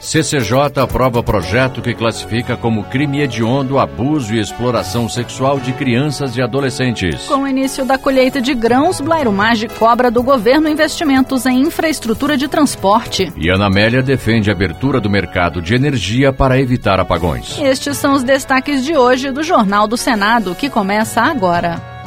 CCJ aprova projeto que classifica como crime hediondo abuso e exploração sexual de crianças e adolescentes. Com o início da colheita de grãos, Blairo Maggi cobra do governo investimentos em infraestrutura de transporte. E Ana Amélia defende a abertura do mercado de energia para evitar apagões. Estes são os destaques de hoje do Jornal do Senado, que começa agora.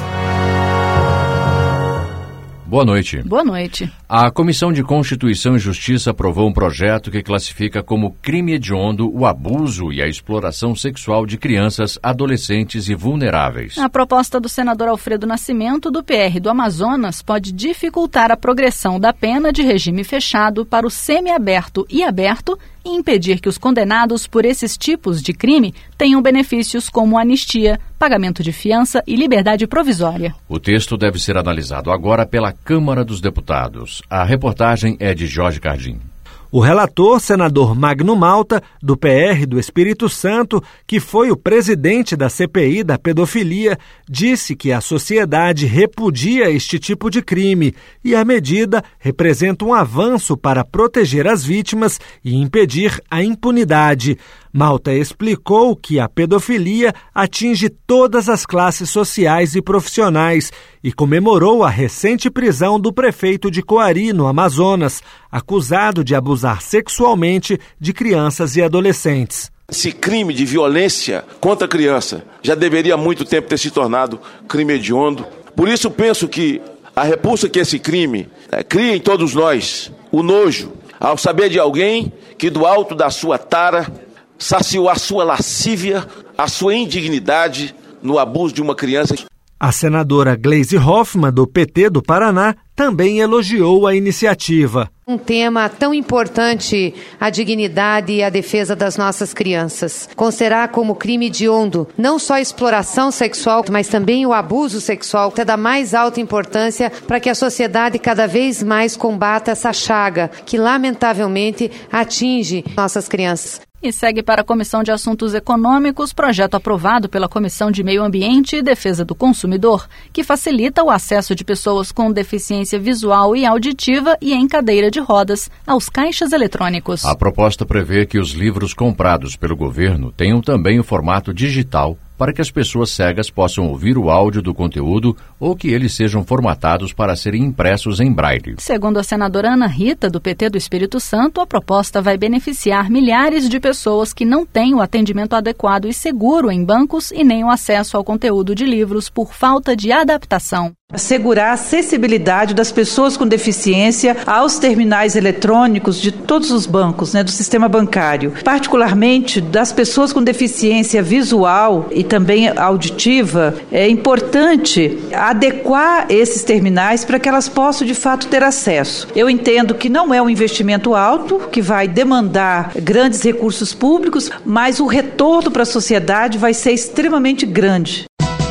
Boa noite. Boa noite. A Comissão de Constituição e Justiça aprovou um projeto que classifica como crime hediondo o abuso e a exploração sexual de crianças, adolescentes e vulneráveis. A proposta do senador Alfredo Nascimento, do PR do Amazonas, pode dificultar a progressão da pena de regime fechado para o semiaberto e aberto e impedir que os condenados por esses tipos de crime tenham benefícios como anistia, pagamento de fiança e liberdade provisória. O texto deve ser analisado agora pela Câmara dos Deputados. A reportagem é de Jorge Cardim. O relator, senador Magno Malta, do PR do Espírito Santo, que foi o presidente da CPI da pedofilia, disse que a sociedade repudia este tipo de crime e a medida representa um avanço para proteger as vítimas e impedir a impunidade. Malta explicou que a pedofilia atinge todas as classes sociais e profissionais e comemorou a recente prisão do prefeito de Coari, no Amazonas, acusado de abusar sexualmente de crianças e adolescentes. Esse crime de violência contra a criança já deveria há muito tempo ter se tornado crime hediondo. Por isso penso que a repulsa que esse crime cria em todos nós, o nojo, ao saber de alguém que do alto da sua tara saciou a sua lascívia, a sua indignidade no abuso de uma criança. A senadora Gleisi Hoffmann, do PT do Paraná, também elogiou a iniciativa. Um tema tão importante, a dignidade e a defesa das nossas crianças. Considerar como crime hediondo não só a exploração sexual, mas também o abuso sexual, é da mais alta importância para que a sociedade cada vez mais combata essa chaga que lamentavelmente atinge nossas crianças. E segue para a Comissão de Assuntos Econômicos, projeto aprovado pela Comissão de Meio Ambiente e Defesa do Consumidor, que facilita o acesso de pessoas com deficiência visual e auditiva e em cadeira de rodas aos caixas eletrônicos. A proposta prevê que os livros comprados pelo governo tenham também o formato digital para que as pessoas cegas possam ouvir o áudio do conteúdo ou que eles sejam formatados para serem impressos em braille. Segundo a senadora Ana Rita, do PT do Espírito Santo, a proposta vai beneficiar milhares de pessoas que não têm o atendimento adequado e seguro em bancos e nem o acesso ao conteúdo de livros por falta de adaptação. Assegurar a acessibilidade das pessoas com deficiência aos terminais eletrônicos de todos os bancos, do sistema bancário, particularmente das pessoas com deficiência visual e também auditiva. É importante adequar esses terminais para que elas possam de fato ter acesso. Eu entendo que não é um investimento alto, que vai demandar grandes recursos públicos, mas o retorno para a sociedade vai ser extremamente grande.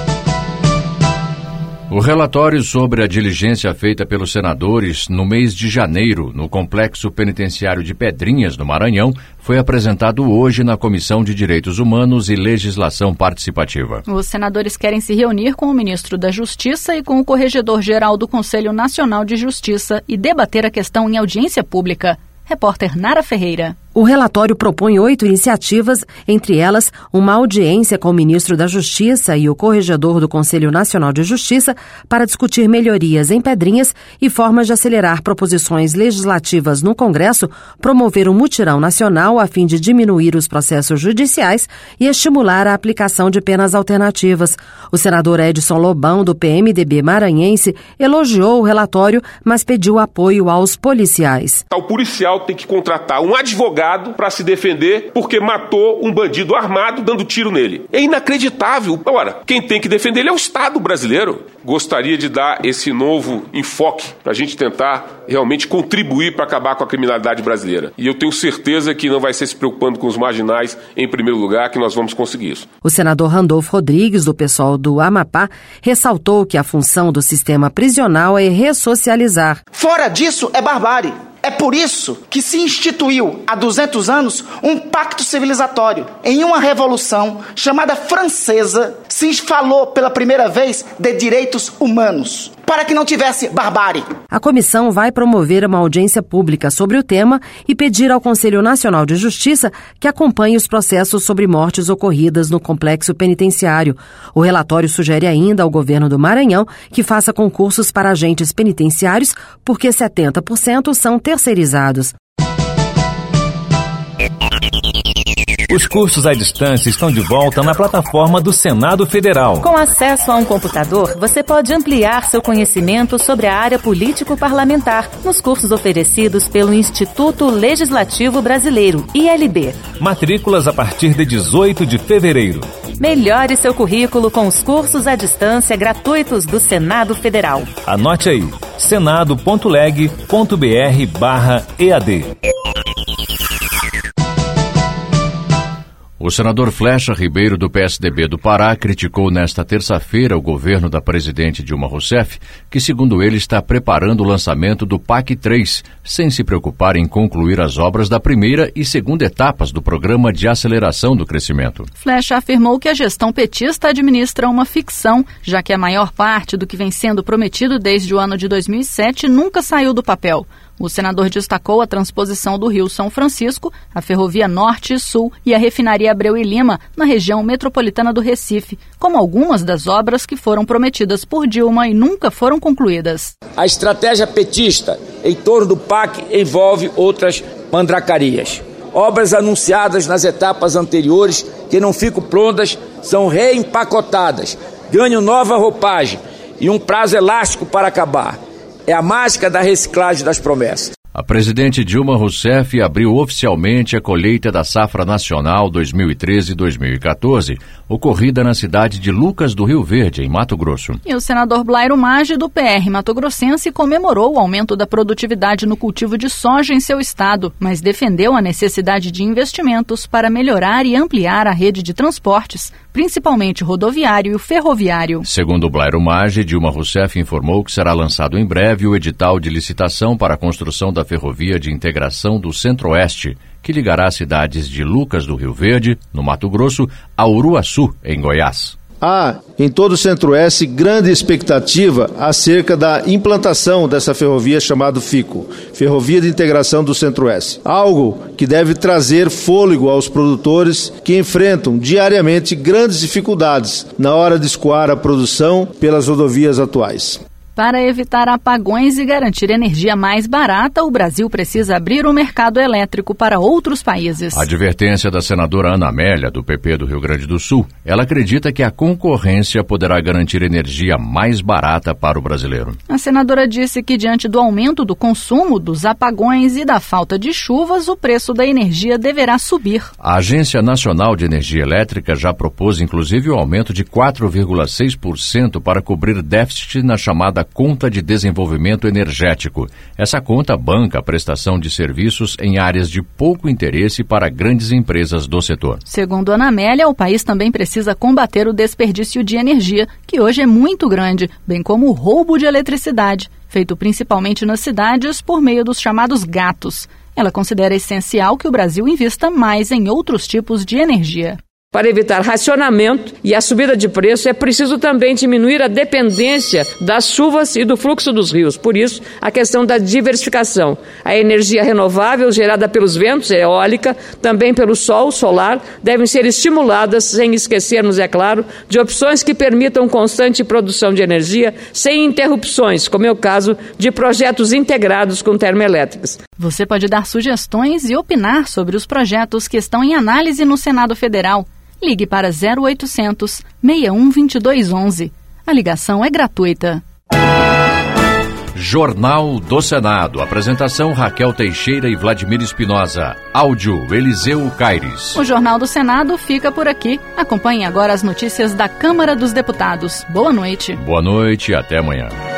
O relatório sobre a diligência feita pelos senadores no mês de janeiro no Complexo Penitenciário de Pedrinhas, no Maranhão, foi apresentado hoje na Comissão de Direitos Humanos e Legislação Participativa. Os senadores querem se reunir com o ministro da Justiça e com o corregedor-geral do Conselho Nacional de Justiça e debater a questão em audiência pública. Repórter Nara Ferreira. O relatório propõe 8 iniciativas, entre elas uma audiência com o ministro da Justiça e o corregedor do Conselho Nacional de Justiça para discutir melhorias em Pedrinhas e formas de acelerar proposições legislativas no Congresso, promover um mutirão nacional a fim de diminuir os processos judiciais e estimular a aplicação de penas alternativas. O senador Edson Lobão, do PMDB maranhense, elogiou o relatório, mas pediu apoio aos policiais. O policial tem que contratar um advogado para se defender porque matou um bandido armado dando tiro nele. É inacreditável. Ora, quem tem que defender ele é o Estado brasileiro. Gostaria de dar esse novo enfoque para a gente tentar realmente contribuir para acabar com a criminalidade brasileira. E eu tenho certeza que não vai ser se preocupando com os marginais em primeiro lugar que nós vamos conseguir isso. O senador Randolfo Rodrigues, do PSOL do Amapá, ressaltou que a função do sistema prisional é ressocializar. Fora disso é barbárie. É por isso que se instituiu, há 200 anos, um pacto civilizatório. Em uma revolução chamada francesa, se falou pela primeira vez de direitos humanos. para que não tivesse barbárie. A comissão vai promover uma audiência pública sobre o tema e pedir ao Conselho Nacional de Justiça que acompanhe os processos sobre mortes ocorridas no complexo penitenciário. O relatório sugere ainda ao governo do Maranhão que faça concursos para agentes penitenciários, porque 70% são terceirizados. Os cursos à distância estão de volta na plataforma do Senado Federal. Com acesso a um computador, você pode ampliar seu conhecimento sobre a área político-parlamentar nos cursos oferecidos pelo Instituto Legislativo Brasileiro, ILB. Matrículas a partir de 18 de fevereiro. Melhore seu currículo com os cursos à distância gratuitos do Senado Federal. Anote aí, senado.leg.br/EAD. O senador Flecha Ribeiro, do PSDB do Pará, criticou nesta terça-feira o governo da presidente Dilma Rousseff, que, segundo ele, está preparando o lançamento do PAC 3, sem se preocupar em concluir as obras da primeira e segunda etapas do Programa de Aceleração do Crescimento. Flecha afirmou que a gestão petista administra uma ficção, já que a maior parte do que vem sendo prometido desde o ano de 2007 nunca saiu do papel. O senador destacou a transposição do Rio São Francisco, a Ferrovia Norte e Sul e a Refinaria Abreu e Lima, na região metropolitana do Recife, como algumas das obras que foram prometidas por Dilma e nunca foram concluídas. A estratégia petista em torno do PAC envolve outras mandracarias. Obras anunciadas nas etapas anteriores que não ficam prontas são reempacotadas, ganham nova roupagem e um prazo elástico para acabar. É a mágica da reciclagem das promessas. A presidente Dilma Rousseff abriu oficialmente a colheita da Safra Nacional 2013-2014, ocorrida na cidade de Lucas do Rio Verde, em Mato Grosso. E o senador Blairo Maggi, do PR mato-grossense, comemorou o aumento da produtividade no cultivo de soja em seu estado, mas defendeu a necessidade de investimentos para melhorar e ampliar a rede de transportes, principalmente rodoviário e ferroviário. Segundo Blairo Maggi, Dilma Rousseff informou que será lançado em breve o edital de licitação para a construção da Ferrovia de Integração do Centro-Oeste, que ligará as cidades de Lucas do Rio Verde, no Mato Grosso, a Uruaçu, em Goiás. Há, em todo o Centro-Oeste, grande expectativa acerca da implantação dessa ferrovia chamada FICO, Ferrovia de Integração do Centro-Oeste. Algo que deve trazer fôlego aos produtores que enfrentam diariamente grandes dificuldades na hora de escoar a produção pelas rodovias atuais. Para evitar apagões e garantir energia mais barata, o Brasil precisa abrir o mercado elétrico para outros países. A advertência da senadora Ana Amélia, do PP do Rio Grande do Sul, ela acredita que a concorrência poderá garantir energia mais barata para o brasileiro. A senadora disse que, diante do aumento do consumo, dos apagões e da falta de chuvas, o preço da energia deverá subir. A Agência Nacional de Energia Elétrica já propôs, inclusive, o aumento de 4,6% para cobrir déficit na chamada Conta de Desenvolvimento Energético. Essa conta banca a prestação de serviços em áreas de pouco interesse para grandes empresas do setor. Segundo Ana Amélia, o país também precisa combater o desperdício de energia, que hoje é muito grande, bem como o roubo de eletricidade, feito principalmente nas cidades por meio dos chamados gatos. Ela considera essencial que o Brasil invista mais em outros tipos de energia. Para evitar racionamento e a subida de preço, é preciso também diminuir a dependência das chuvas e do fluxo dos rios. Por isso, a questão da diversificação. A energia renovável gerada pelos ventos, eólica, também pelo sol, solar, devem ser estimuladas, sem esquecermos, é claro, de opções que permitam constante produção de energia sem interrupções, como é o caso de projetos integrados com termoelétricas. Você pode dar sugestões e opinar sobre os projetos que estão em análise no Senado Federal. Ligue para 0800 61 2211. A ligação é gratuita. Jornal do Senado. Apresentação Raquel Teixeira e Vladimir Espinosa. Áudio Eliseu Caires. O Jornal do Senado fica por aqui. Acompanhe agora as notícias da Câmara dos Deputados. Boa noite. Boa noite e até amanhã.